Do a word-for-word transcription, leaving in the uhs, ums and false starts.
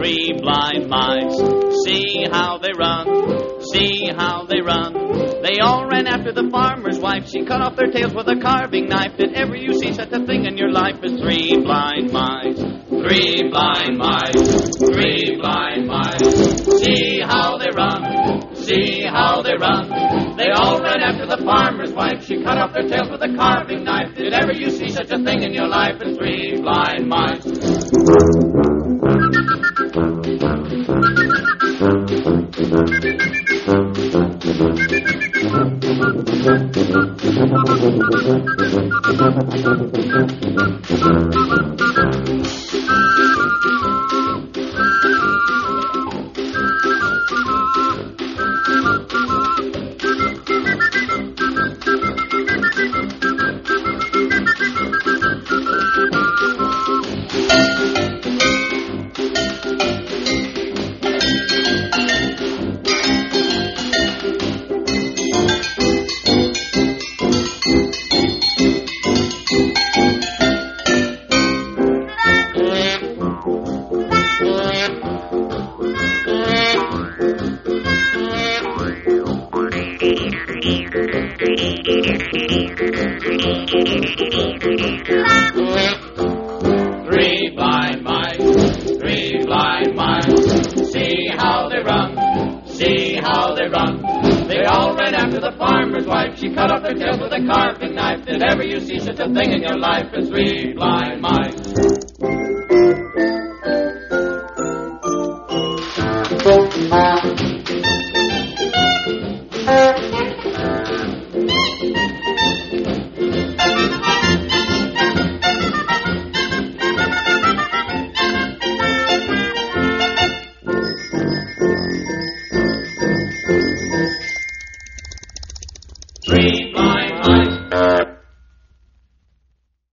three blind mice. See how they run, see how they run. They all ran after the farmer's wife. She cut off their tails with a carving knife. Did ever you see such a thing in your life as three blind mice? Three blind mice, three blind mice. See how they run, see how they run. They all ran after the farmer's wife. She cut off their tails with a carving knife. Did ever you see such a thing in your life as three blind mice? Three blind mice, three blind mice. See how they run, see how they run. They all ran after the farmer's wife. She cut off their tails with a carving knife. Did ever you see such a thing in your life as three blind mice?